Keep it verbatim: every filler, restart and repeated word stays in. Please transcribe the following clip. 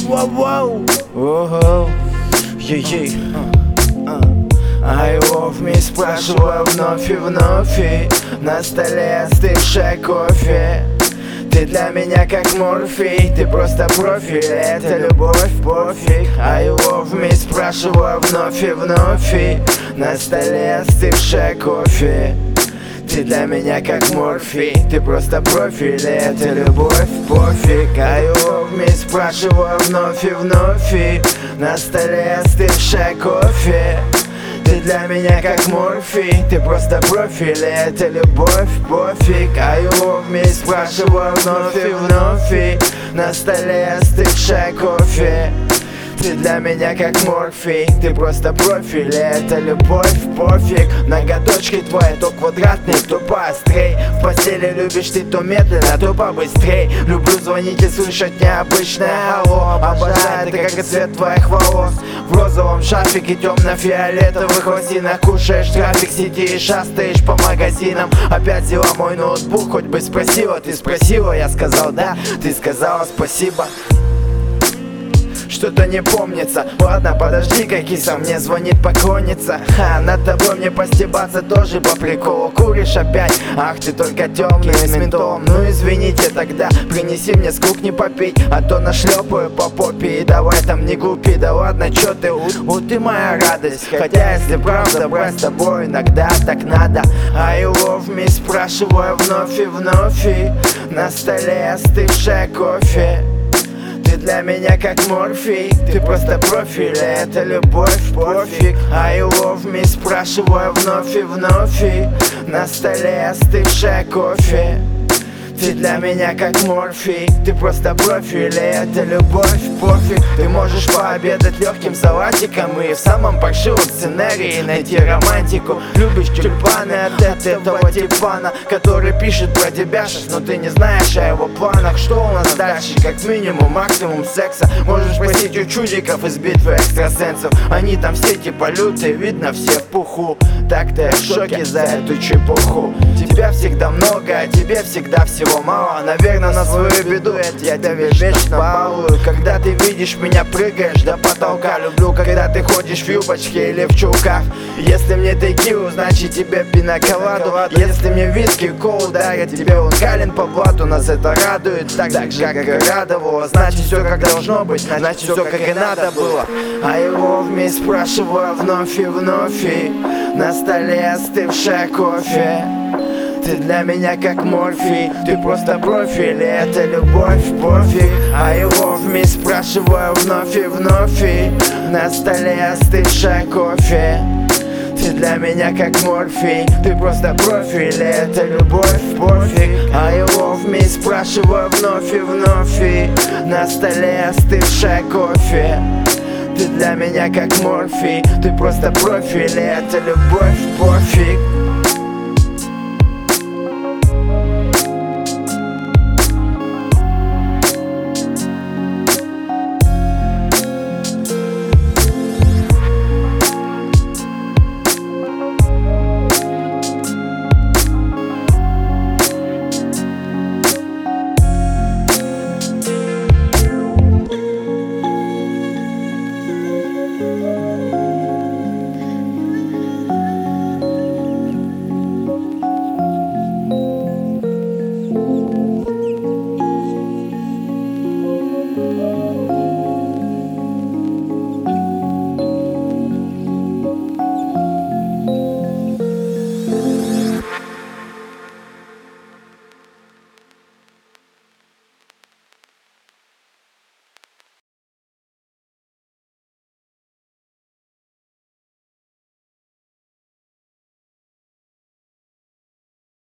Воу-воу-воу. Ого. Ей-ей. I love me, спрашиваю вновь и вновь, и на столе остывшее кофе. Ты для меня как морфий, ты просто профи, это любовь, пофиг. I love me, спрашиваю вновь и вновь, и на столе остывшее кофе. Ты для меня как морфий, ты просто профиль, это любовь, пофиг. I love me, спрашиваю вновь и вновь, и на столе остывшее кофе. Ты для меня как морфий, ты просто профиль, это любовь, пофиг. I love me, спрашиваю вновь и вновь, и на столе остывшее кофе. Ты для меня как морфий, ты просто профиль, это любовь, пофиг. Ноготочки твои то квадратные, то поострей. В постели любишь ты то медленно, то побыстрей. Люблю звонить и слышать необычное алло. Обожаю ты как и цвет твоих волос. В розовом шарфике темно-фиолетовых лосинах. Кушаешь трафик, сидишь, шастаешь по магазинам. Опять взяла мой ноутбук, хоть бы спросила. Ты спросила, я сказал да, ты сказала спасибо. Что-то не помнится. Ладно, подожди-ка, киса, мне звонит поклонница. Ха, над тобой мне постебаться тоже по приколу. Куришь опять? Ах, ты только темный с ментолом. Ну извините тогда, принеси мне с кухни попить, а то нашлепаю по попе. И давай там не глупи, да ладно, чё ты, у, ты моя радость. Хотя если правда брать с тобой иногда так надо. I love me, спрашиваю вновь и вновь, и на столе остывшее кофе. Ты для меня как морфий, ты просто профиль, это любовь, пофиг. I love me, спрашиваю вновь и вновь, и на столе остывшее кофе. Ты для меня как морфий, ты просто профиль, это любовь, пофиг. Ты можешь пообедать легким салатиком и в самом паршивом сценарии найти романтику. Любишь тюльпаны от этого типана, который пишет про тебя, но ты не знаешь о его планах. Что у нас дальше? Как минимум, максимум секса. Можешь спросить у чудиков из битвы экстрасенсов. Они там все типа лютые, видно все в пуху. Так-то я в шоке за эту чепуху. Тебя всегда много, а тебе всегда всего мало. Наверное, на свою беду я тебя вечно балую. Когда ты видишь меня, прыгаешь до потолка. Люблю, когда ты ходишь в юбочке или в чулках. Если мне текилу, значит тебе пинаколаду. Если мне виски, колу дарят, тебе он кален по блату. Нас это радует, так, так же, как и радовало. Значит все как должно быть, значит все как и надо было. I love me, спрашиваю вновь и вновь, и на столе остывшее кофе. Ты для меня как морфий, ты просто профиль, это любовь, пофиг. I love me, спрашиваю вновь и вновь, и на столе остывшее кофе. Ты для меня как морфий, ты просто профиль, это любовь, пофиг. I love me, спрашиваю вновь и вновь, и на столе остывшее кофе. Ты для меня как морфий, ты просто профиль, это любовь, пофиг.